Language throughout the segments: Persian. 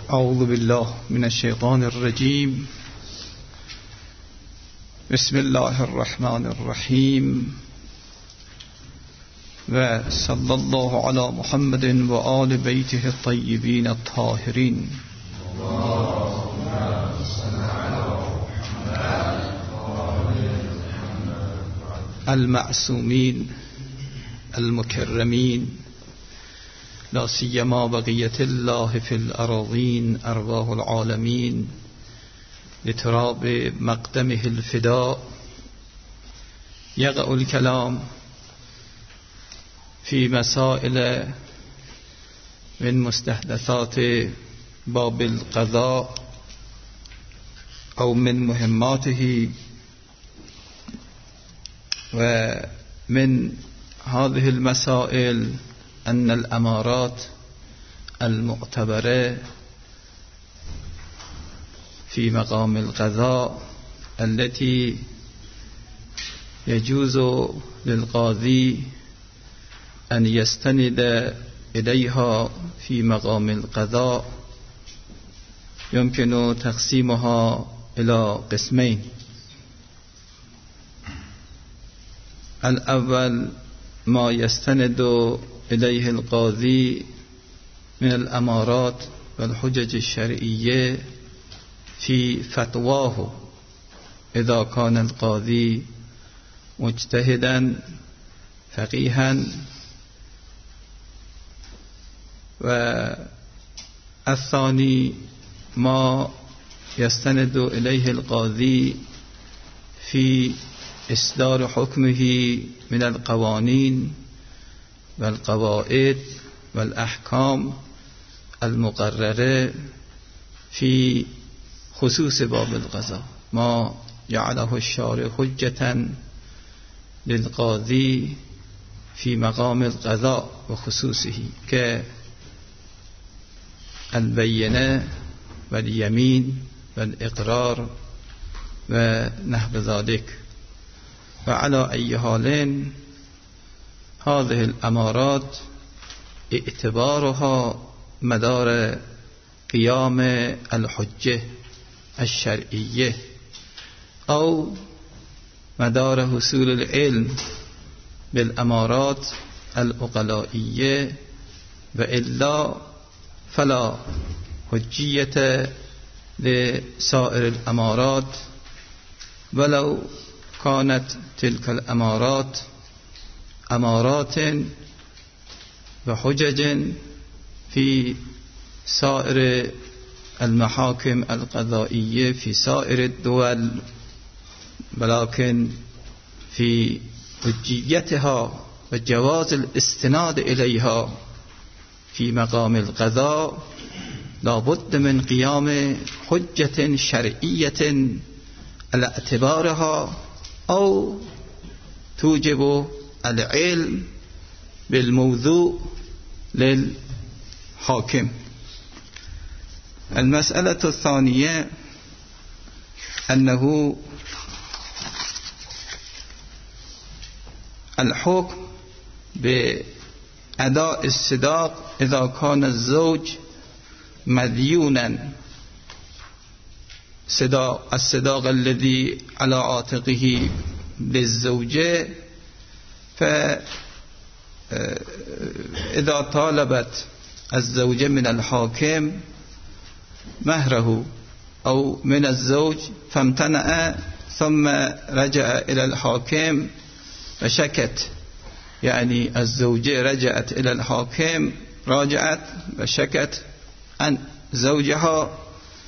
اعوذ بالله من الشیطان الرجیم. بسم الله الرحمن الرحیم و صلی الله علی محمد و آل بیته الطیبین الطاهرین. المعصومین المکرمین، لا سیما بقیت الله فی الاراضین ارواح العالمین لتراب مقدمه الفداء. یقع الکلام فی مسائل من مستحدثات باب القضاء او من مهماته، و من هذه المسائل أن الأمارات المعتبرة في مقام القضاء التي يجوز للقاضي أن يستند إليها في مقام القضاء يمكن تقسيمها إلى قسمين. الأول ما يستند إليه القاضي من الأمارات والحجج الشرعية في فتواه إذا كان القاضي مجتهدا فقيها. والثاني ما يستند إليه القاضي في إصدار حكمه من القوانين والقواعد والأحكام المقررة في خصوص باب القضاء، ما جعله الشارع حجة للقاضي في مقام القضاء وخصوصه كالبينة واليمين والإقرار ونحو ذلك. وعلى أي حال هذه الأمارات اعتبارها مدار قيام الحجة الشرعية أو مدار حصول العلم بالأمارات العقلائية، وإلا فلا حجية لسائر الأمارات ولو كانت تلك الأمارات أمارات وحجج في سائر المحاكم القضائية في سائر الدول، ولكن في حجيتها وجواز الاستناد إليها في مقام القضاء لا بد من قيام حجة شرعية على اعتبارها أو توجب العلم بالموضوع للحاكم. المسألة الثانية أنه الحكم بأداء الصداق إذا كان الزوج مديونا الصداق الذي على عاتقه للزوجة، فإذا طالبت الزوجة من الحاكم مهره أو من الزوج فامتنع ثم رجع إلى الحاكم وشكت، يعني الزوجة رجعت إلى الحاكم راجعت وشكت عن زوجها،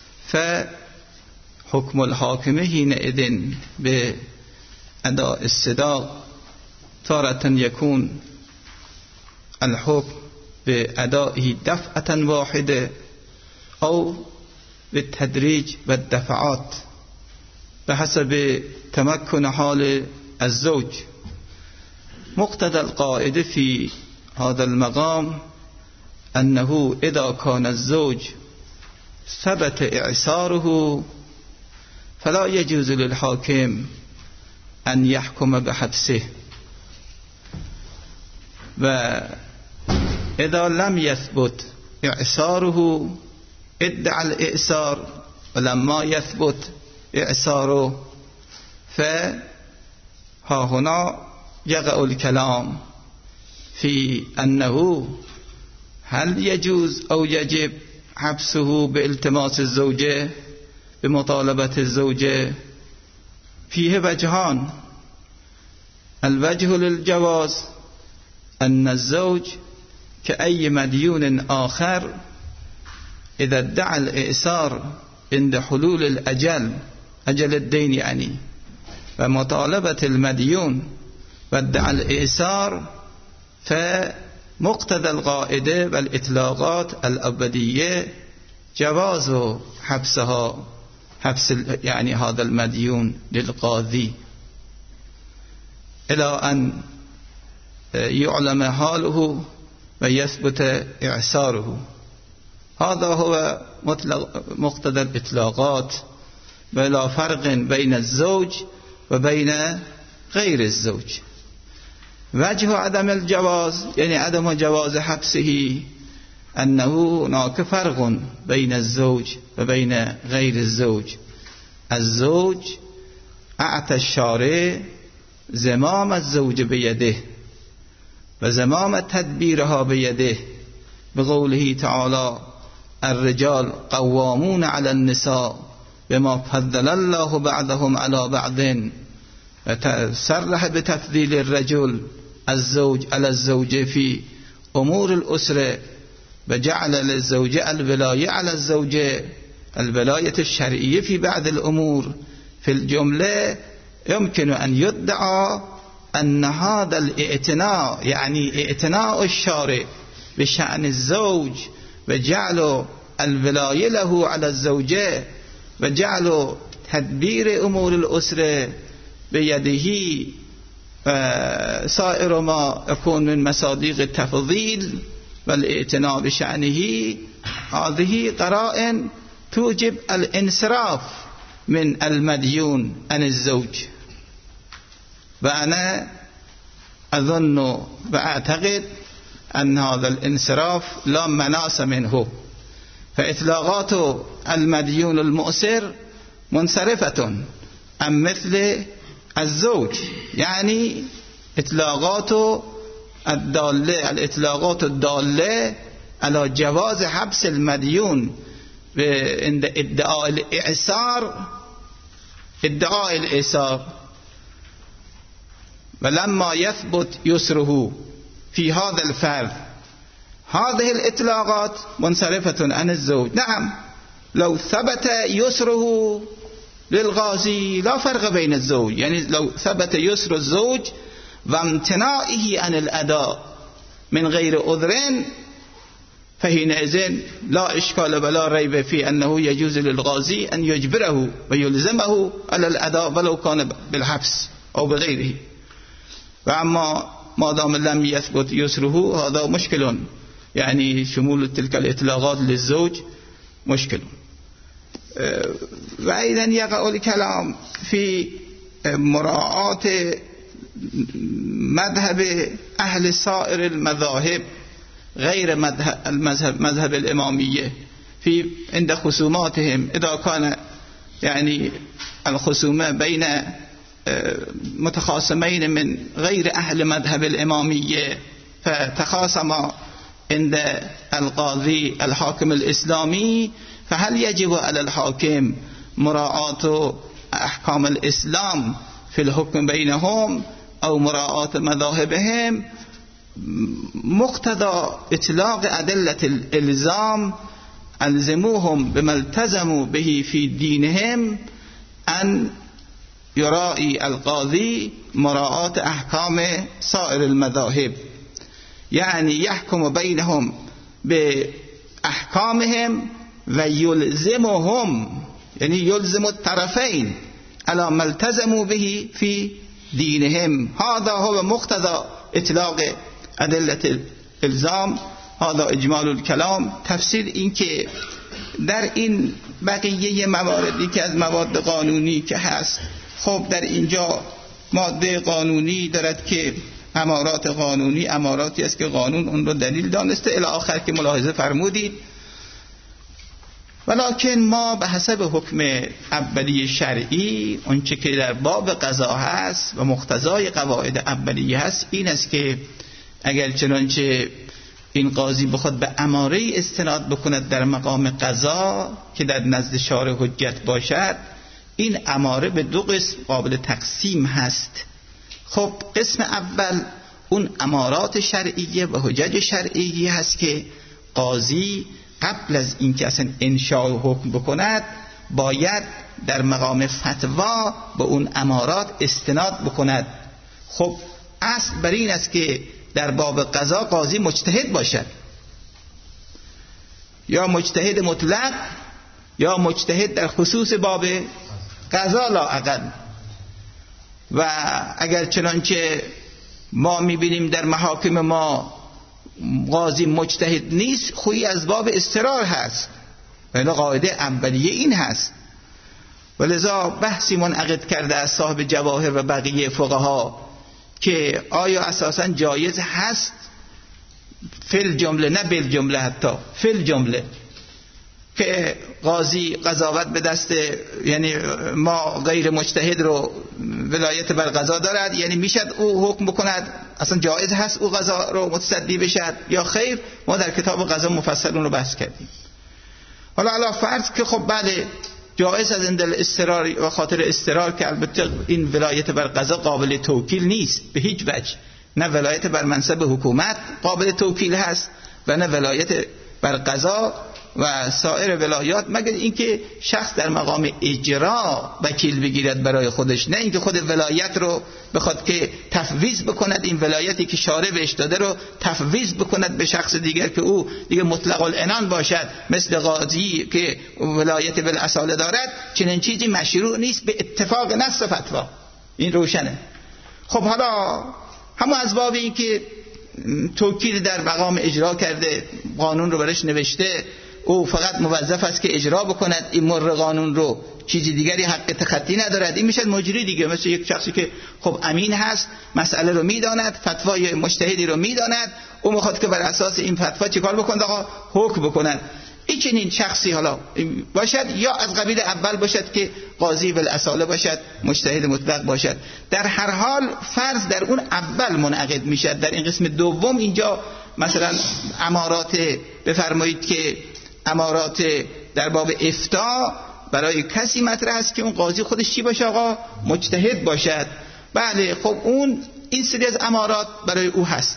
فحكم الحاكم حينئذ بأداء الصداق تارة يكون الحكم بأدائه دفعة واحدة أو بالتدريج والدفعات بحسب تمكن حال الزوج. مقتضى القاعدة في هذا المقام أنه إذا كان الزوج ثبت إعساره فلا يجوز للحاكم أن يحكم بحبسه، وإذا لم يثبت إعساره ادعى الإئسار ولما يثبت إعساره، فها هنا يقع الكلام في أنه هل يجوز أو يجب حبسه بالتماس الزوجة بمطالبة الزوجة. فيه وجهان. الوجه للجواز أن الزوج كأي مديون آخر إذا ادعى الإئسار عند حلول الأجل، أجل الدين يعني، ومطالبة المديون وادعى الإئسار، فمقتضى القاعدة والإطلاقات الأبدية جواز حبسها، حبس يعني هذا المديون للقاضي إلى أن يعلم حاله ويثبت إعساره. هذا هو مقتضى الإطلاقات، ولا فرق بين الزوج وبين غير الزوج. وجه عدم الجواز يعني عدم جواز حبسه أنه هناك فرق بين الزوج وبين غير الزوج. الزوج أعطى الشارع زمام الزوج بيده وزمام تدبيرها بيده، بقوله تعالى: الرجال قوامون على النساء بما فضل الله بعضهم على بعض، وتصرح بتفضيل الرجل الزوج على الزوجة في أمور الأسرة، وجعل للزوجة الولاية على الزوجة، الولاية الشرعية في بعض الأمور. في الجملة يمكن أن يدعى أن هذا الاعتناء يعني اعتناء الشارع بشأن الزوج وجعل الولاية له على الزوجة وجعل تدبير أمور الأسرة بيده سائر ما يكون من مصادق التفضيل والاعتناء بشأنه، هذه قرائن توجب الانصراف من المديون عن الزوج. وأنا أظن وأعتقد أن هذا الانصراف لا مناص منه، فإطلاقات المديون المؤسر منصرفة عن مثل الزوج، يعني إطلاقات الدالة على جواز حبس المديون عند ادعاء الإعسار ولما يثبت يسره في هذا الفرد. هذه الإطلاقات منصرفة عن الزوج. نعم، لو ثبت يسره للغازي لا فرق بين الزوج، يعني لو ثبت يسر الزوج وامتناعه عن الأداء من غير عذر، فحينئذ لا إشكال ولا ريب في أنه يجوز للغازي أن يجبره ويلزمه على الأداء ولو كان بالحبس أو بغيره. وأما ما دام لم يثبت يسره هذا مشكل، يعني شمول تلك الإطلاقات للزوج مشكل. وأيضا يقع الكلام في مراعاة مذهب أهل سائر المذاهب غير مذهب الإمامية في عند خصوماتهم. إذا كان يعني الخصومة بين متخاصمين من غير أهل مذهب الإمامية فتخاصما عند القاضي الحاكم الإسلامي، فهل يجب على الحاكم مراعاة أحكام الإسلام في الحكم بينهم أو مراعاة مذاهبهم؟ مقتضى إطلاق أدلة الإلزام ألزموهم بما التزموا به في دينهم أن يراعي القاضي مراعاة أحكام سائر المذاهب، يعني يحكم بينهم بأحكامهم ويلزمهم، يعني يلزم الطرفين على ما التزموا به في دينهم. هذا هو مقتضى إطلاق أدلة الإلزام. هذا إجمال الكلام. تفسير این که در این بقیه مواردی که از مواد قانونی که هست، خب در اینجا ماده قانونی دارد که امارات قانونی اماراتی است که قانون اون رو دلیل دانسته الی آخر که ملاحظه فرمودید. ولکن ما به حسب حکم اولیه شرعی اونچه که در باب قضا هست و مقتضای قواعد اولیه هست این است که اگر چنانچه این قاضی بخواد به اماره استناد بکند در مقام قضا که در نزد شارع حجت باشد، این اماره به دو قسم قابل تقسیم هست. خب قسم اول اون امارات شرعیه و حجج شرعیه هست که قاضی قبل از اینکه اصلا انشاء حکم بکند باید در مقام فتوا به اون امارات استناد بکند. خب اصل بر این است که در باب قضا قاضی مجتهد باشد، یا مجتهد مطلق یا مجتهد در خصوص باب قضا لااقل. و اگر چنانچه ما میبینیم در محاکم ما قاضی مجتهد نیست، خویی از باب استقرار هست و قاعده اولیه این هست. ولذا بحثی منعقد کرده از صاحب جواهر و بقیه فقها که آیا اساساً جایز هست فل جمله، نه بل جمله، حتی فل جمله، که قاضی قضاوت به دست، یعنی ما غیر مجتهد رو ولایت بر قضا دارد، یعنی میشد او حکم بکند، اصلا جایز هست او قضا رو متصدی بشد یا خیر؟ ما در کتاب قضا مفصل اون رو بحث کردیم. حالا علا فرض که خب بله جایز از اندل استرار و خاطر استرار، که البته این ولایت بر قضا قابل توکیل نیست به هیچ وجه، نه ولایت بر منصب حکومت قابل توکیل هست و نه ولایت بر قضا و سایر ولایات، مگر اینکه شخص در مقام اجرا وکیل بگیرد برای خودش، نه اینکه خود ولایت رو بخواد که تفویض بکند، این ولایتی که شارع بهش داده رو تفویض بکند به شخص دیگر که او دیگه مطلق العنان باشد، مثل قاضی که ولایت بالاصاله دارد. چنین چیزی مشروع نیست به اتفاق نص فتوا، این روشنه. خب حالا همون از باب این که توکیل در مقام اجرا کرده، قانون رو برش نوشته، او فقط موظف است که اجرا بکند این مر قانون رو، چیزی دیگری حق تخطی ندارد، این میشه مجری دیگه، مثل یک شخصی که خب امین هست، مسئله رو میداند، فتوای مجتهدی رو میداند، او میخواد که بر اساس این فتوا چیکار بکند؟ آقا حکم بکند. این چنین شخصی حالا باشد یا از قبیل اول باشد که قاضی بالاصاله باشد، مجتهد مطلق باشد، در هر حال فرض در اون اول منعقد میشد. در این قسم دوم اینجا مثلا امارات، بفرمایید که امارات در باب افتاء برای کسی مطرح است که اون قاضی خودش چی باشه؟ آقا مجتهد باشد. بله خب اون این سری از امارات برای او هست.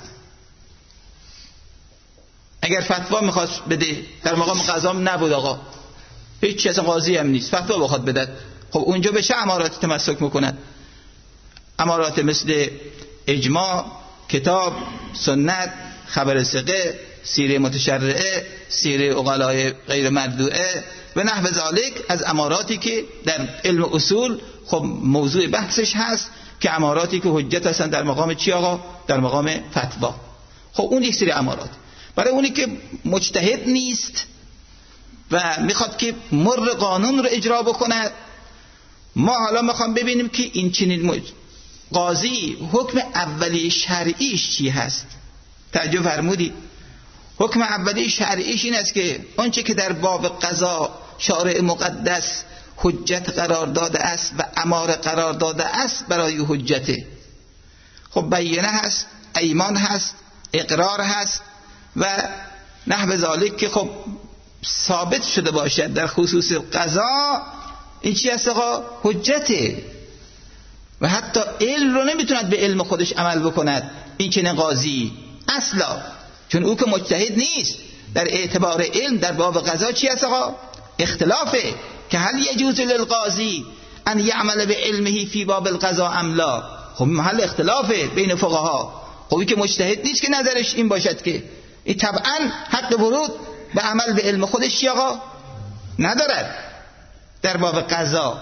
اگر فتوا میخواست بده در مقام قضا نبود، آقا هیچ چیز قاضی هم نیست، فتوا بخواد بده، خب اونجا به چه امارات تمسک میکند؟ امارات مثل اجماع، کتاب، سنت، خبر ثقه، سیره متشرعه، سیره عقلای غیر مردوعه و نحو ذالک، از اماراتی که در علم اصول خب موضوع بحثش هست، که اماراتی که حجت هستن در مقام چی آقا؟ در مقام فتوا. خب اون یک سری امارات برای اونی که مجتهد نیست و میخواد که مر قانون رو اجرا بکنه. ما حالا میخوام ببینیم که این چنین قاضی حکم اولی شرعیش چی هست. توجه فرمودید؟ حکم اولی شرعیش این است که آنچه که در باب قضا شارع مقدس حجت قرار داده است و اماره قرار داده است برای حجته. خب بینه هست، ایمان هست، اقرار هست و نحو ذالک که خب ثابت شده باشد در خصوص قضا. این چی هست آقا؟ حجته. و حتی علم رو نمیتوند به علم خودش عمل بکند این چنین قاضی اصلا، چون او که مجتهد نیست. در اعتبار علم در باب قضا چی هست آقا؟ اختلافه که هل یجوز للقاضی ان یعمل به علمه فی باب القضا ام لا. خب محل اختلافه بین فقها. خب که مجتهد نیست که نظرش این باشد که این طبعا حق ورود به عمل به علم خودش چی آقا؟ ندارد در باب قضا.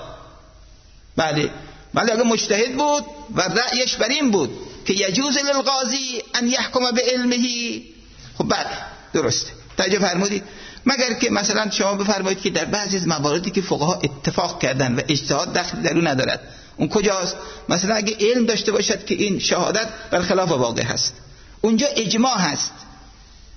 بله اگه مجتهد بود و رأیش بر این بود که یجوز للقاضی ان یحکم به علمه، خب بله درسته. توجه فرمودید؟ مگر که مثلا شما بفرمایید که در بعضی از مواردی که فقها اتفاق کردن و اجتهاد دخل در اون ندارد، اون کجاست؟ مثلا اگه علم داشته باشد که این شهادت برخلاف واقع هست، اونجا اجماع هست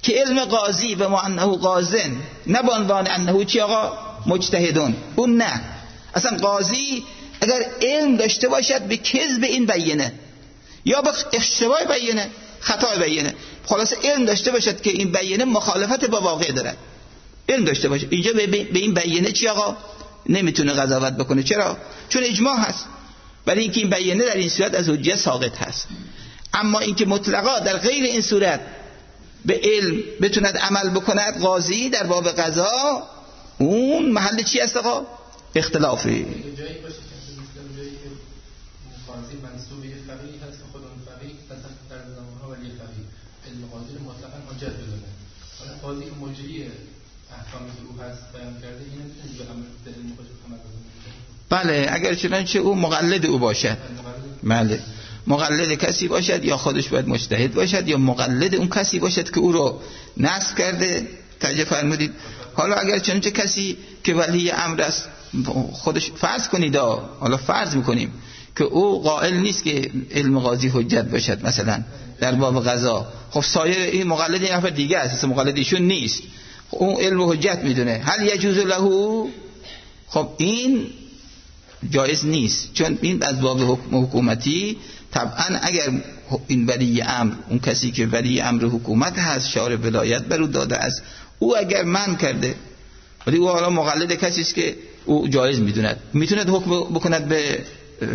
که علم قاضی به ما انه قاضن، نه به عنوان انه چی آقا مجتهدون. اون نه، اصلا قاضی اگر علم داشته باشد به کذب این بیینه یا به اشتباه بیینه، خطا بیینه، خلاص علم داشته باشد که این بیینه مخالفت با واقع داره، علم داشته باشه، اینجا به این بیینه چی آقا نمیتونه قضاوت بکنه. چرا؟ چون اجماع هست. ولی اینکه این بیینه در این صورت از حجت ساقط هست. اما اینکه مطلقا در غیر این صورت به علم بتوند عمل بکند قاضی در باب قضا، اون محل چی است آقا؟ اختلافی. جایی باشه که جایی که قاضی منصوب به فقیه هست که خود اون فقیه در زمانها ولی فقیه علم قاضی مطلقاً حجت بدونه. حالا قاضی که مجری احکامی که او هست بیان کرده این نمیتونه به عمل به علم خودش عمل بکنه. بله، اگر چنانچه او مقلد او باشد. بله، مقلد کسی باشد یا خودش باید مجتهد باشد یا مقلد اون کسی باشد که او رو نصب کرده. توجه فرمودید؟ حالا اگر چنانچه کسی که ولی امر است خودش، فرض کنید، حالا فرض میکنیم که او قائل نیست که علم قاضی حجت باشد مثلا در باب قضا، خب سایر این مقلد این نفر دیگه است، مقلد ایشون نیست، اون علم حجت میدونه، هل یجوز له؟ خب این جایز نیست، چون این از باب حکم حکومتی. طبعا اگر این ولی امر، اون کسی که ولی امر حکومت هست، شارع ولایت بر او داده است، او اگر من کرده ولی او حالا مقلد کسی است که او جایز میدوند، میتوند حکم بکند به فتوای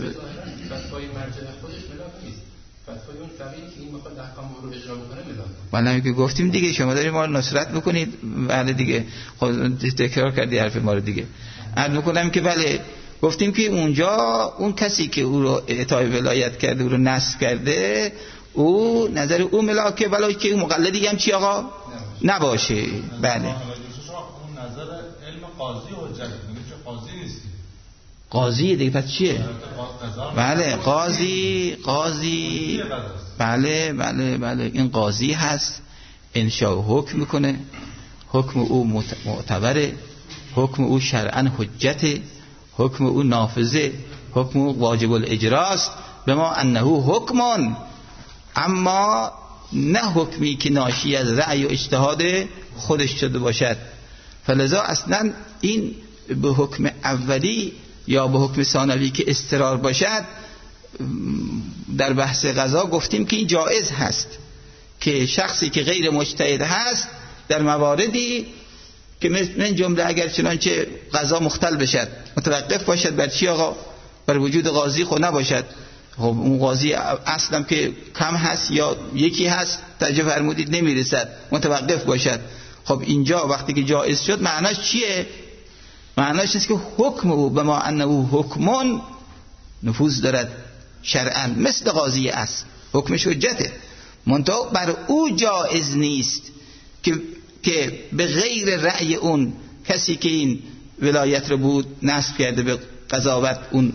مرجع خودش ملاک نیست، فتوای اون فقیه که این میخواد احکام رو اجرا بکنه ملاک. بله که گفتیم دیگه، شما دارید ما رو نصرت میکنید. بله دیگه، خود تکرار کردی حرف ما رو دیگه. عرض میکنم که بله، گفتیم که اونجا اون کسی که او رو اعطای ولایت کرده، او رو نصب کرده، او نظر او ملاکه، ولی که مقلدی هم چی آقا نباشه. بله، اون نظر علم قاضی حجت، چه قاضی نیستی. قاضی دیگه پس چیه؟ بله، قاضی بله این قاضی هست، انشاء حکم میکنه، حکم او معتبره، حکم او شرعاً حجته، حکم او نافذه، حکم او واجب الاجراست، به ما انه حکمون، اما نه حکمی که ناشی از رأی و اجتهاد خودش شده باشد. فلذا اصلا این به حکم اولی یا به حکم ثانوی که استقرار باشد، در بحث قضا گفتیم که این جایز هست که شخصی که غیر مجتهد هست در مواردی که من جمله اگر چنانچه قضا مختل بشد، متوقف باشد بر چی آقا؟ بر وجود قاضی خود نباشد. خب اون قاضی اصلا که کم هست یا یکی هست، توجه فرمودید، نمیرسد، متوقف باشد. خب اینجا وقتی که جایز شد معناش چیه؟ معناش است که حکم او به ما انه حکمون نفوذ دارد شرعاً، مثل قاضی است، حکمش حجته، منتها بر او جایز نیست که به غیر رأی اون کسی که این ولایت رو بود نصب کرده به قضاوت، اون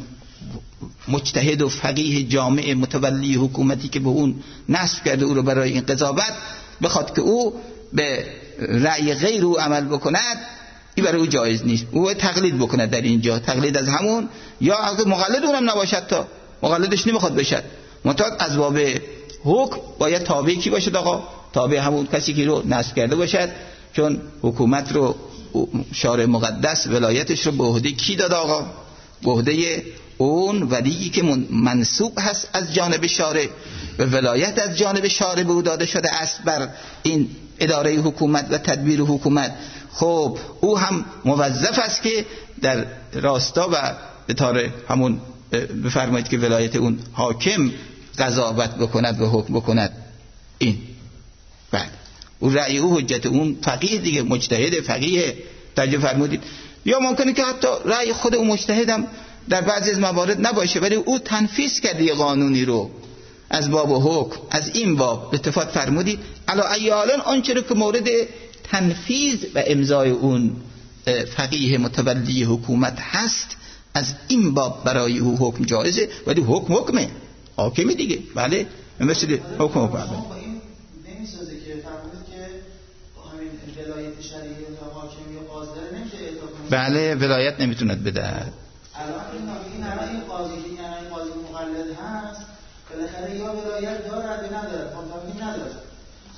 مجتهد و فقیه جامع متولی حکومتی که به اون نصب کرده او رو برای این قضاوت، بخواد که او به رأی غیر او عمل بکند، این برای او جایز نیست. او تقلید بکند در اینجا، تقلید از همون، یا اگه مقلد اونم نباشد، تا مقلدش نمیخواد باشد، منتها از باب حکم باید تابع کی باشد آقا؟ تابع همون کسی که رو نصب کرده باشد، چون حکومت رو شارع مقدس ولایتش رو به عهده کی داد آقا؟ به عهده اون ولی که منصوب هست از جانب شارع، و ولایت از جانب شارع به او داده شده است بر این اداره حکومت و تدبیر حکومت. خب او هم موظف است که در راستا و به طور همون بفرمایید که ولایت اون حاکم قضاوت بکند و حکم بکند. این بعد اون رأی او حجت، اون فقیه دیگه، مجتهد فقیه، توجه فرمودید. یا ممکنه که حتی رأی خود اون مجتهدم در بعضی از موارد نباشه، ولی او تنفیذ کرده یه قانونی رو از باب حکم، از این باب اتفاق فرمودید علی ایالان آنچه رو که مورد تنفیذ و امضای اون فقیه متولی حکومت هست، از این باب برای او حکم جایزه، ولی حکمه حاکمی دیگه. بله، مثل حکم نمیسازه که فرمودید که همین ولایت شرعی یا حاکم یا قاضی نمیشه اطلاق کنه. بله، ولایت نمیتوند بده. الان این همه قاضی که یعنی قاضی مقلد هست، بالاخره یا ولایت دارد یا ندارد، منطقی ندارد.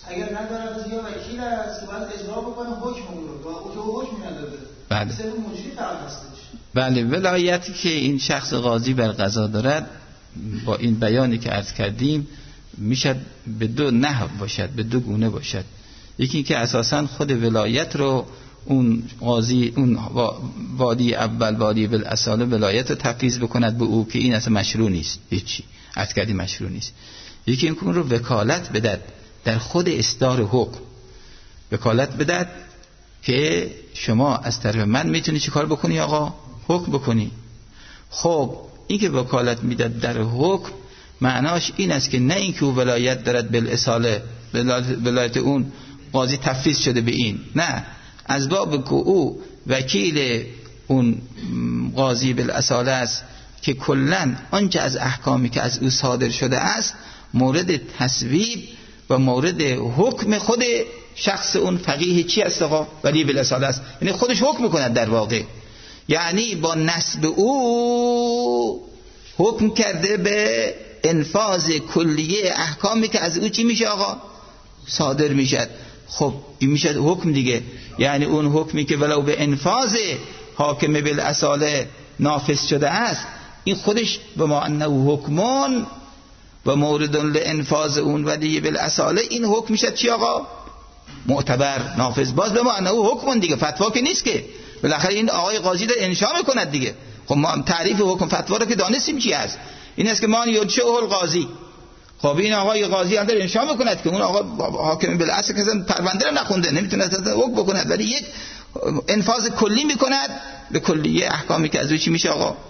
اگر ندارد یا وکیل است که باید اجرا بکنه حکم اون رو و او که حکم نداده. بله. سر مجری فقط هستش. بله، ولایتی که این شخص قاضی بر قضا دارد با این بیانی که عرض کردیم میشد به دو نحو باشد، به دو گونه باشد. یکی این که اساساً خود ولایت رو اون قاضی، اون وادی اول، وادی بالاصاله ولایت رو تفویض بکند به او که این اصلا مشروع نیست، هیچی عرض کردیم مشروع نیست. یکی این که اون رو وکالت بدهد در خود اصدار حکم، وکالت بدهد که شما از طرف من میتونی چی کار بکنی آقا؟ حکم بکنی. خب این که وکالت میداد در حکم معناش این است که نه اینکه او ولایت دارد بالاصاله، ولایت اون قاضی تفویض شده به این، نه، از باب که او وکیل اون قاضی بالاصاله است که کلن آنچه از احکامی که از او صادر شده است مورد تصویب و مورد حکم خود شخص اون فقیه چی است آقا؟ ولی بالاصاله است، یعنی خودش حکم میکند در واقع، یعنی با نسب او حکم کرده به انفاذ کلیه احکامی که از او چی میشه آقا؟ صادر میشد. خب این میشه حکم دیگه، یعنی اون حکمی که ولو به انفاذ حاکم بالاصاله نافذ شده است، این خودش به ما انه حکمون و مورد لانفاذ اون ولی بالاصاله، این حکم میشه چی آقا؟ معتبر، نافذ. باز به ما انه حکمون دیگه، فتوا که نیست که، بالاخره این آقای قاضی داره انشا میکند دیگه. خب ما تعریف حکم فتوا رو که دانستیم چی است، این است که ما یرشه القاضی. خب این آقای قاضی هم داره انشا میکند که اون آقا حاکم بالاصل که پرونده رو نخونده، نمیتونه اصلا حکم بکند، ولی یک انفاذ کلی میکند به کلیه احکامی که از او چی میشه آقا؟ احکام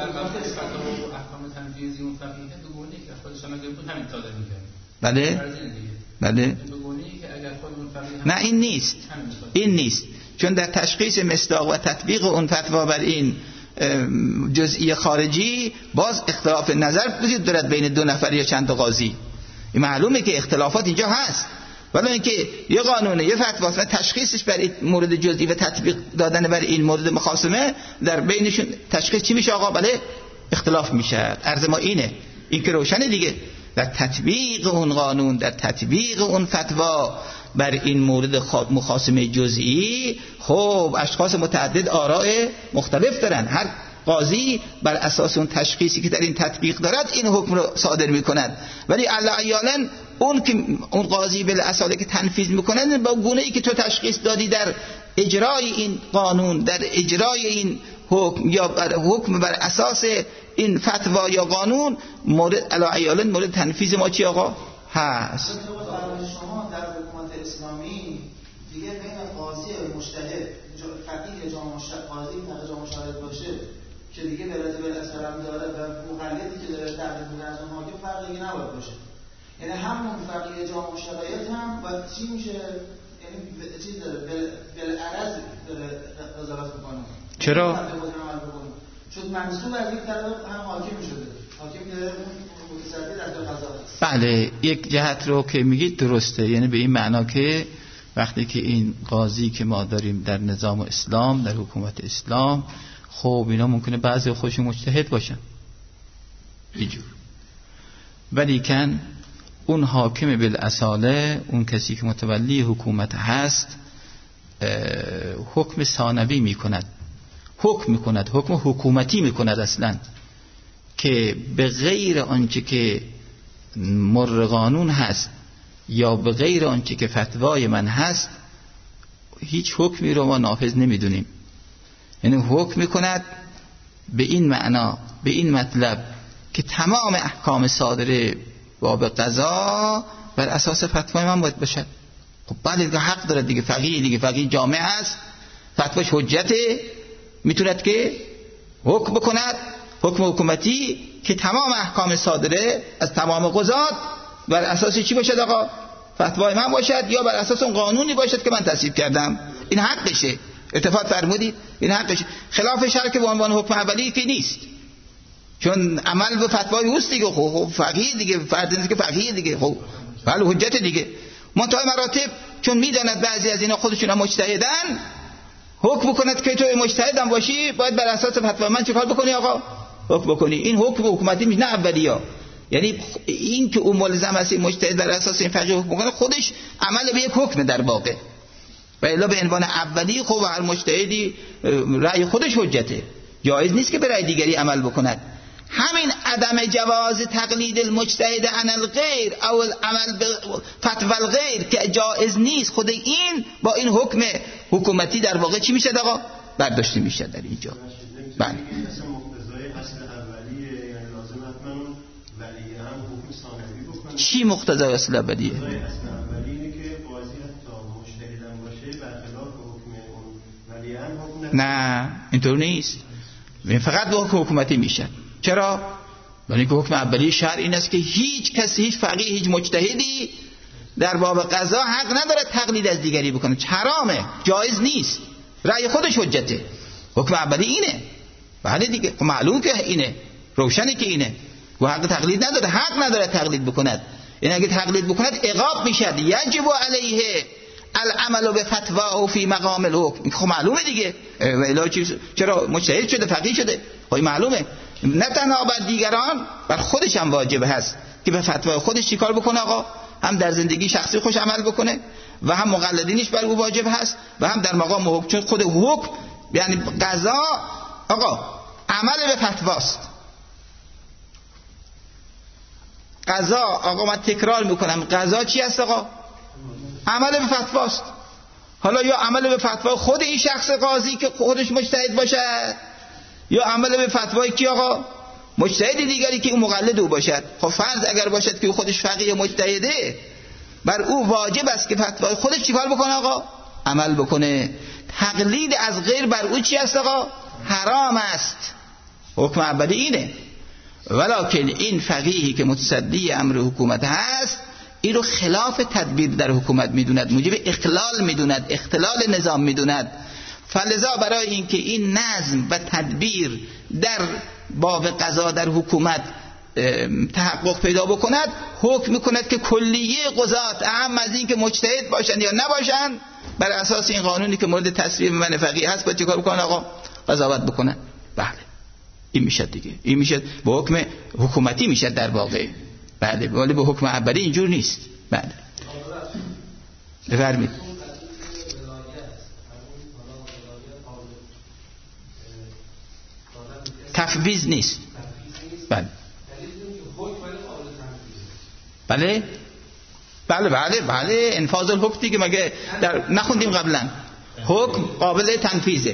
تنفیذی اون فقیه دوگونی که خودشون اگه بود همین صادر می‌کرد. بله بله. دوگونی که اگر خود اون فقیه نه این نیست، این نیست، چون در تشخیص مصداق و تطبیق اون فتوا بر این جزئی خارجی باز اختلاف نظر وجود دارد بین دو نفر یا چند تا قاضی. این معلومه که اختلافات اینجا هست، ولی اینکه یه قانونه، یه فتوا تشخیصش بر این مورد جزئی و تطبیق دادن بر این مورد مخاصمه در بینشون تشخیص چی میشه آقا؟ بله اختلاف میشه. عرض ما اینه، این که روشنه دیگه، در تطبیق اون قانون، در تطبیق اون فتوا بر این مورد مخاصمه جزئی، خب اشخاص متعدد آراء مختلف دارن، هر قاضی بر اساس اون تشخیصی که در این تطبیق دارد این حکم رو صادر میکند، ولی علاً اون قاضی بالاصاله که تنفیذ میکنند با گونه‌ای که تو تشخیص دادی در اجرای این قانون، در اجرای این حکم یا حکم بر اساس این فتوا یا قانون، مورد علاً مورد تنفیذ ما چی آقا هست؟ شما در حکومت اسلامی دیگه بین قاضی مجتهد، فقیه قاضی فقیه جامع شاهد باشه که دیگه ولایت بالاصاله هم داره و مقلدی که داره تعریف می‌کنه از اون حاکم فرقی نباید باشه، یعنی همون فقیه جامع شاهد هم باید چی میشه؟ یعنی چیز داره بالعرض داره قضاوت می‌کنه. چرا؟ چون منصوب از یک طرف هم حاکم شده، حاکم داره متصدی در قضا. بله، یک جهت رو که میگید درسته، یعنی به این معنا که وقتی که این قاضی که ما داریم در نظام اسلام، در حکومت اسلام، خب اینا ممکنه بعضی خودشون مجتهد باشن اینجور، ولی کن اون حاکم بالاصاله، اون کسی که متولی حکومت هست، حکم ثانوی میکند، حکم حکومتی میکند اصلا، که به غیر آنچه که مر قانون هست یا به غیر آنچه که فتوای من هست هیچ حکمی رو ما نافذ نمیدونیم. یعنی حکم میکند به این معنا، به این مطلب که تمام احکام صادره باب قضا بر اساس فتوای من باید باشد. خب بله حق داره دیگه، فقیه جامع است، فتواش حجته، میتوند که حکم بکند، حکم حکومتی که تمام احکام صادره از تمام قضات بر اساس چی باشد آقا؟ فتوای من باشد یا بر اساس اون قانونی باشد که من تصویب کردم. این حقشه، اتفاق فرمودید، این حقشه. خلاف شرع که به عنوان حکم اولی که نیست، چون عمل به فتوای اوست دیگه. خب فقیه دیگه، فرض نیست که فقیه دیگه، خب بله حجت دیگه. منتهای مراتب چون میداند بعضی از اینا خودشون هم مجتهدن، حکم بکند که تو مجتهدم باشی باید بر اساس فتوای من چیکار بکنی آقا؟ حکم بکنی. این حکم حکومتی میشه، نه اولیا. یعنی این که او ملزم است مجتهد در اساس این فقیه حکم کنه خودش عمل به یک حکم در واقع، و الا به عنوان اولی خب هر مجتهدی رأی خودش حجته، جایز نیست که به رأی دیگری عمل بکند. همین عدم جواز تقلید المجتهد عن الغیر او العمل به فتوى الغیر که جایز نیست، خود این با این حکم حکومتی در واقع چی میشه آقا؟ برداشته میشه در اینجا. بله چی مقتضای اصل اولیه؟ اصل اولی اینه که قاضی حتی مجتهدم باشه برخلاف حکم اون ولی حکم نه اینطور نیست، فقط با حکومتی میشه. چرا؟ برای اینکه حکم اولی شرع این است که هیچ کسی، هیچ فقیه، هیچ مجتهدی در باب قضا حق نداره تقلید از دیگری بکنه، حرامه، جایز نیست، رأی خودش حجته. حکم اولی اینه. بله دیگه معلوم که اینه، روشنه که اینه، و حق تقلید نداره، حق نداره تقلید بکند. این اگه تقلید بکند عقاب میشد. یجب علیه العمل به فتواه فی مقام الحکم. خب معلومه دیگه، چرا مجتهد شده، فقیه شده، خب معلومه. نه تنها بر دیگران، بر خودش هم واجب هست که به فتوای خودش چیکار بکنه آقا؟ هم در زندگی شخصی خوش عمل بکنه و هم مقلدینش بر او واجب هست و هم در مقام حکم، چون خود حکم یعنی قضا آقا عمل به فتواست. قضا آقا من تکرار میکنم، قضا چی است آقا؟ عمل به فتواست. حالا یا عمل به فتوای خود این شخص قاضی که خودش مجتهد باشد، یا عمل به فتوای کی آقا؟ مجتهد دیگری که اون مقلد او باشد. خب فرض اگر باشد که خودش فقیه مجتهده، بر او واجب است که فتوای خودش چیکار بکنه آقا؟ عمل بکنه. تقلید از غیر بر او چی است آقا؟ حرام است. حکم اولی اینه. ولکن این فقیهی که متصدی امر حکومت هست، این رو خلاف تدبیر در حکومت میدوند، موجب اخلال میدوند، اختلال نظام میدوند. فلذا برای اینکه این نظم و تدبیر در باب قضا در حکومت تحقق پیدا بکند، حکم میکند که کلیه قضات اهم از این که مجتهد باشند یا نباشند، بر اساس این قانونی که مورد تصویب من فقیه هست باید چیکار بکنن آقا؟ قضاوت بکنن. بله این میشه دیگه، این میشه با حکم حکومتی میشه در واقع. بله ولی به حکم اولی اینجور نیست. بله بفرمایید. تفویض نیست. بله بله بله بله بله انفاذ الحکم دیگه، مگه در نخوندیم قبلا؟ حکم قابل تنفیذه.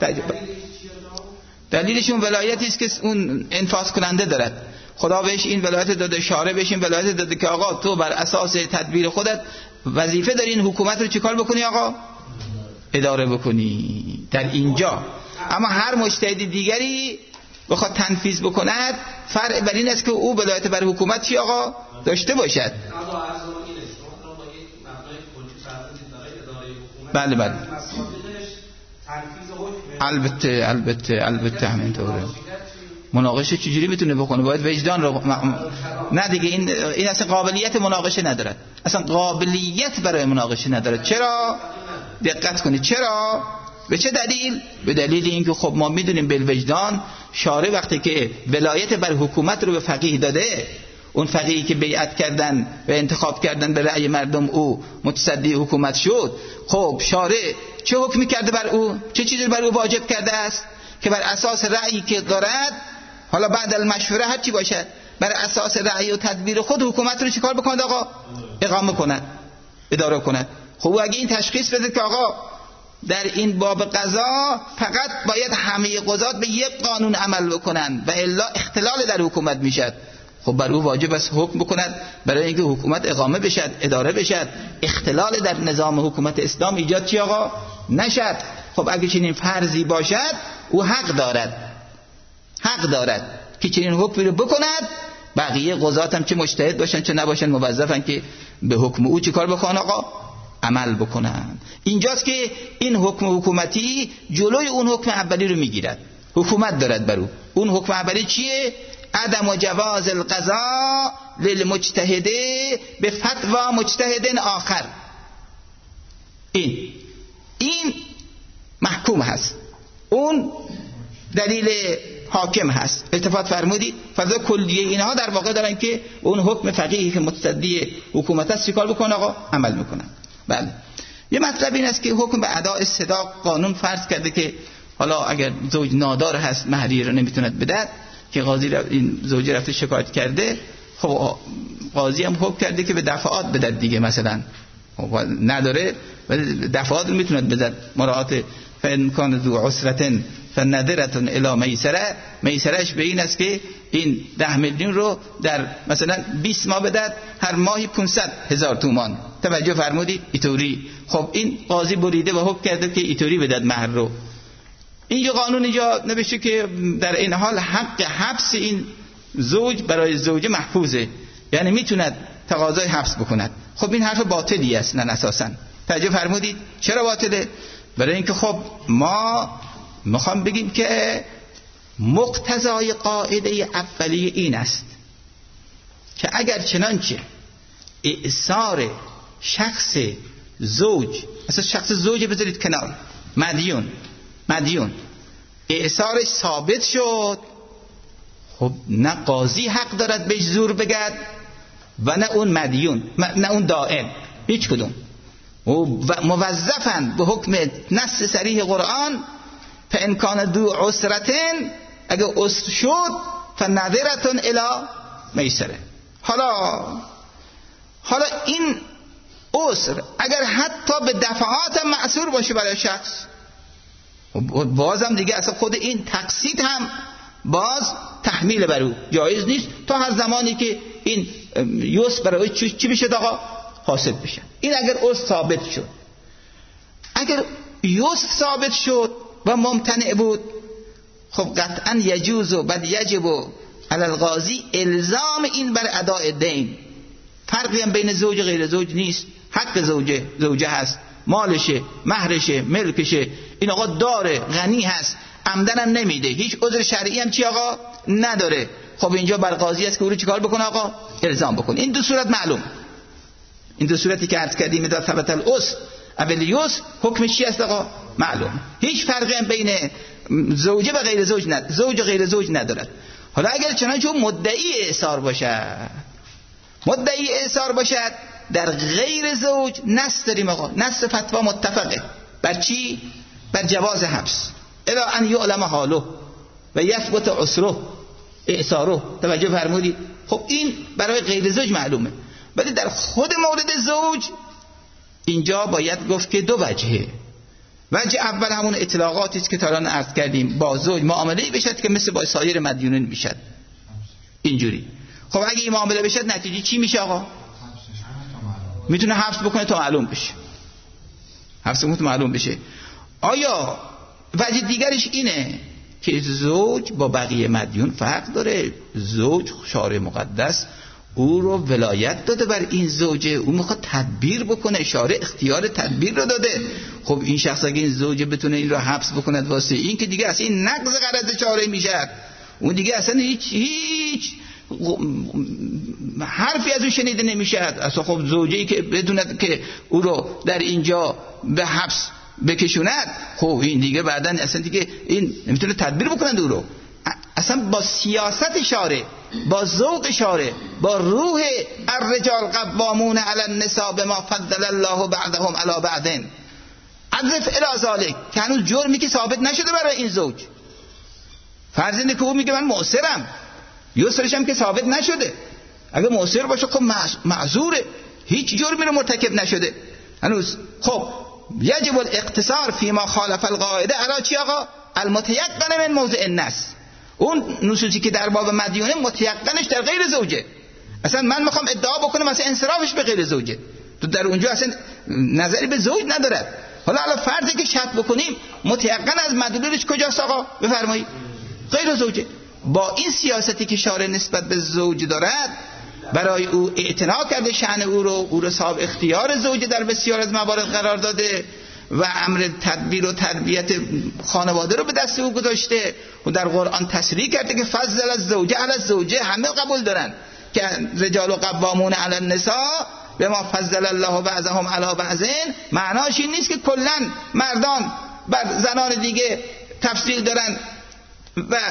دلیلشون ولایتی است که اون انفاذ کننده دارد. خدا بهش این ولایت داده، شارع بهش این ولایت داده که آقا تو بر اساس تدبیر خودت وظیفه داری این حکومت رو چیکار بکنی آقا؟ اداره بکنی در اینجا. اما هر مجتهد دیگری بخواد تنفیذ بکند، فرع بر این است که او ولایت بر حکومت چی آقا داشته باشد. بله بله البته همینطوره. مناقشه چجوری میتونه بکنه؟ باید وجدان رو نه دیگه، این اصلا قابلیت مناقشه ندارد، اصلا قابلیت برای مناقشه ندارد. چرا؟ دقت کنید چرا؟ به چه دلیل؟ به دلیل اینکه خب ما میدونیم بالوجدان شارع وقتی که ولایت بر حکومت رو به فقیه داده، اون فقیهی که بیعت کردن و انتخاب کردن به رأی مردم او متصدی حکومت شد، خب شارع چه حکمی کرده بر او؟ چه چیزی بر او واجب کرده است؟ که بر اساس رأیی که دارد، حالا بعد المشوره هر چی باشد، بر اساس رأی و تدبیر خود حکومت رو چیکار بکند آقا؟ اقامه کند، اداره کند. خب اگه این تشخیص بده که آقا در این باب قضا فقط باید همه قضات به یک قانون عمل بکنن و الا اختلال در حکومت میشد، خب بر او واجب است حکم بکند برای اینکه حکومت اقامه بشد، اداره بشد، اختلال در نظام حکومت اسلام ایجاد چی آقا نشد. خب اگه چنین فرضی باشد، او حق دارد که چنین حکمی رو بکند. بقیه قضات هم چه مجتهد باشن چه نباشن موظفن که به حکم او چی کار بکنن آقا؟ عمل بکنن. اینجاست که این حکم حکومتی جلوی اون حکم اولی رو میگیرد. حکومت دارد بر او. اون حکم اولی چیه؟ عدم جواز القضاء للمجتهد به فتوی مجتهد آخر. این محکوم هست. اون دلیل حاکم هست. التفات فرمودید فضا کلیه اینها در واقع دارن که اون حکم فقیهی که متصدی حکومت است چیکار بکنه آقا؟ عمل میکنن. بله یه مطلب این است که حکم به اداء صداق قانون فرض کرده که حالا اگر زوج نادار هست مهریه رو نمیتوند بده، که قاضی این زوجه رفته شکایت کرده، خب قاضی هم حکم کرده که به دفعات بده دیگه، مثلا نداره ولی دفعات میتوند بده. مراعات فإن كان ذو عسرة فنظرة الی میسره، میسرش به این است که این 10 میلیون رو در مثلا 20 ماه بده، هر ماهی 500,000 تومان. توجه فرمودید ایطوری. خب این قاضی بریده و حکم کرده که ایطوری بده مهر رو. اینجا قانون اینجا نوشته که در این حال حق حبس این زوج برای زوجه محفوظه، یعنی میتوند تقاضای حبس بکند. خب این حرف باطلی است نه اساسا. توجه فرمودید چرا باطله؟ برای اینکه خب ما میخوام بگیم که مقتضای قاعده اولیه این است که اگر چنانچه اعصار شخص زوج، اصلا شخص زوج بذارید کنار، مدیون اعصارش ثابت شد، خب نه قاضی حق دارد بهش زور بگد و نه اون مدیون، نه اون دائم، هیچ کدوم. و موظفن به حکم نص صریح قرآن فإن كان ذو عسرة، اگه عسر شد فنظرة الی میسره. حالا این عسر اگر حتی به دفعات معصور باشه برای شخص، بازم دیگه اصلا خود این تقسیط هم باز تحمیل بر او جایز نیست تا هر زمانی که این یوس برای چی بشه آقا؟ حاصل بشه. این اگر عسر ثابت شد. اگر یوس ثابت شد و ممتنع بود، خب قطعا یجوز و بل یجب علی القاضی الزام این بر اداء دین. فرقی هم بین زوج و غیر زوج نیست. حق زوجه هست، مالشه، مهرشه، ملکشه، این آقا داره، غنی هست، عمدن هم نمیده، هیچ عذر شرعی هم چی آقا نداره. خب اینجا بر قاضی است که او رو چیکار بکنه آقا؟ الزام بکنه. این دو صورت معلوم، این دو صورتی که عرض کردیم اذا ثبت العسر او الیسر حکمش چی است آقا؟ معلوم. هیچ فرقی هم بین زوجه و غیر زوج زوج و غیر زوج ندارد. حالا اگر چنانچه مدعی اعصار باشد در غیر زوج نص داریم آقا، نص فتوا متفقه بر چی؟ بر جواز حبس الا ان یعلم حاله و یثبت عسره اعصاره. توجه فرمودید؟ خب این برای غیر زوج معلومه، ولی در خود مورد زوج اینجا باید گفت که دو وجهه. وجه اول همون اطلاقاتی است که تا الان عرض کردیم، با زوج معامله‌ای بشد که مثل با سایر مدیونین میشد اینجوری. خب اگه این معامله بشد نتیجه چی میشه آقا؟ میتونه حبس بکنه تا معلوم بشه. آیا وجه دیگرش اینه که زوج با بقیه مدیون فرق داره؟ زوج شارع مقدس او رو ولایت داده بر این زوجه، او میخواد تدبیر بکنه، شارع اختیار تدبیر رو داده. خب این شخص اگه این زوجه بتونه این رو حبس بکنه واسه این که دیگه اصلا این نقض غرض شارع میشه، اون دیگه اصلا هیچ حرفی از اون شنیده نمیشه. اصلا خب زوجه‌ای که بدوند که او رو در اینجا به حبس بکشوند، خب این دیگه بعدن اصلا دیگه این نمیتونه تدبیر بکنند او رو. اصلا با سیاست شارع، با ذوق شارع، با روح الرجال قوامون علی النساء بما فضل الله بعضهم علی بعض، عذف الی ذلک، که هنوز جرمی که ثابت نشده برای این زوج. فرض اینه که او میگه من معسرم، یسرش هم که ثابت نشده. اگه معسر باشه خب معذوره، هیچ جرمی رو مرتکب نشده هنوز. خب یجب الاقتصار فيما خالف القاعده علی چی آقا؟ المتيقن من موضع النص. اون نصوصی که در باب مدیونه متيقنش در غیر زوجه. اصلا من میخوام ادعا بکنم مثلا انصرافش به غیر زوجه، تو در اونجا اصلا نظری به زوج ندارد. حالا فرضی که شرط بکنیم متيقن از مدلولش کجاست آقا؟ بفرمایید غیر زوجه. با این سیاستی که شارع نسبت به زوج دارد، برای او اعتنا کرده شأن او رو صاحب اختیار زوجه در بسیار از موارد قرار داده و امر تدبیر و تربیت خانواده رو به دست او گذاشته و در قرآن تصریح کرده که فضل از زوجه علی الزوجه. همه قبول دارن که رجال قوامون علی النساء بما فضل الله بعضهم علی بعض. معناش این نیست که کلا مردان بر زنان دیگه تفضیل دارن و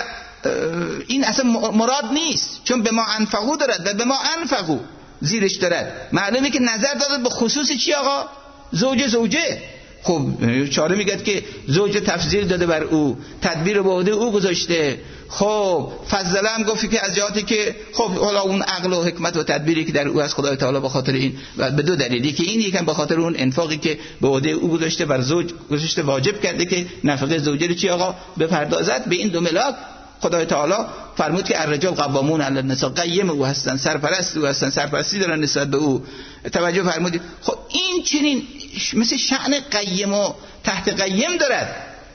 این اصلا مراد نیست، چون به ما انفقو دارد و به ما انفقو زیرش دارد. معلومه که نظر داده به خصوص چی آقا؟ زوجه. خب چاره میگه که زوج تفضیل داده بر او، تدبیر به عهده او گذاشته. خب فضله هم گفتی که از جهاتی که خب حالا اون عقل و حکمت و تدبیری که در او از خدای تعالی به خاطر این و به دو دلیلی که این یکم به خاطر اون انفاقی که به عهده او گذاشته بر زوج گذاشته واجب کرده که نفقه زوجه رو چی آقا بپردازد. به این 2 ملاک خدای تعالی فرمود که الرجال قوامون علی النساء، قیم او هستن، سرپرست او هستن، سرپرستی دارن نسبت به او. توجه فرمودید. خب این چنین مثل شأن قیم و تحت قیم دارد،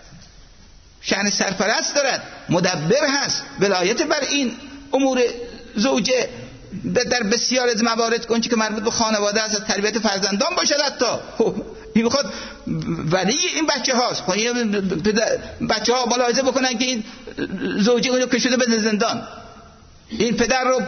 شأن سرپرست دارد، مدبر هست، ولایت بر این امور زوجه در بسیار از موارد کنچه که مربوط به خانواده است، تربیت فرزندان باشد. حتی خب این میخواد ولی این بچه هاست. خب بچه ها ملاحظه بکنن که این زوجه اونو کشیده به زندان، این پدر رو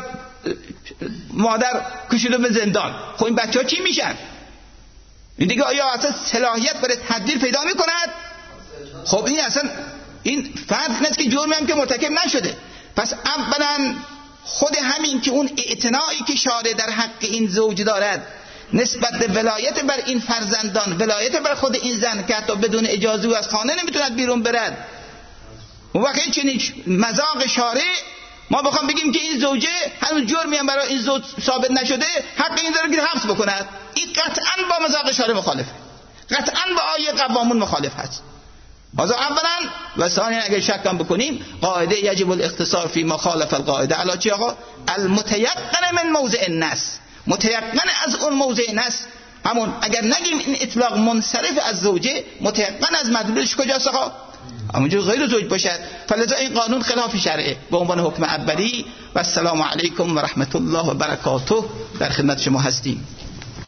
مادر کشیده به زندان. خب این بچه ها چی میشن؟ این دیگه آیا اصلا صلاحیت برای تدبیر پیدا میکند؟ خب این اصلا این فرض نیست که جرمی هم که مرتکب نشده. پس اولا خود همین که اون اعتنایی که شارع در حق این زوج دارد نسبت به ولایت بر این فرزندان، ولایت بر خود این زن که حتی بدون اجازه او از خانه نمیتوند بیرون برد، اون وقت چنین مذاق شارع ما بخوام بگیم که این زوجه هنوز جرمی هم برای این زوج ثابت نشده حق این داره که حبس بکند، این قطعا با مذاق شارع مخالفه، قطعا با آیه قوامون مخالف هست. حاضر اولا و ثانیا اگر شک هم بکنیم قاعده یجب الاختصار فی ما خالف القاعده علی چی آقا؟ المتیقن من موضع النص، متیقن از اون موضع نص. همون اگر نگیم این اطلاق منصرف از زوجه، متیقن از مدلولش کجاست آقا؟ همونجور غیر زوج باشد. فلذا این قانون خلاف شرعه به عنوان حکم اولی. و السلام علیکم و رحمت الله و برکاته. در خدمت شما هستیم.